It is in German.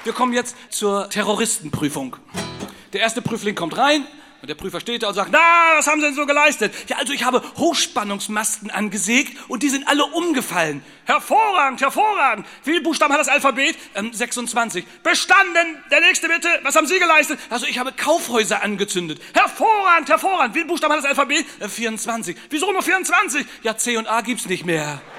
Wir kommen jetzt zur Terroristenprüfung. Der erste Prüfling kommt rein und der Prüfer steht da und sagt, na, was haben Sie denn so geleistet? Ja, also ich habe Hochspannungsmasten angesägt und die sind alle umgefallen. Hervorragend, hervorragend. Wie viele Buchstaben hat das Alphabet? 26. Bestanden. Der nächste bitte. Was haben Sie geleistet? Also ich habe Kaufhäuser angezündet. Hervorragend, hervorragend. Wie viele Buchstaben hat das Alphabet? 24. Wieso nur 24? Ja, C und A gibt's nicht mehr.